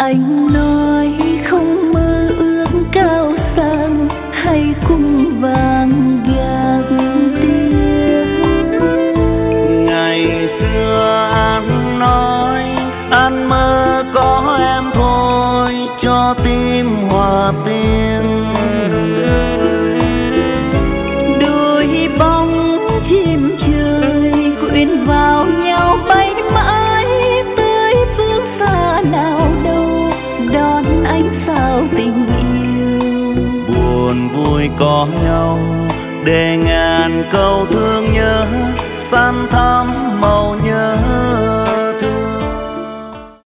Anh nói không mơ ước cao sang hay cung vàng gác tiếng. Ngày xưa anh nói anh mơ có em thôi cho tim hòa tiếng đời. Đôi bóng chim trời quyện vào nhau bay mãi tới phương xa nào đâu đón ánh sao tình yêu. Buồn vui có nhau để ngàn câu thương nhớ san thắm màu nhớ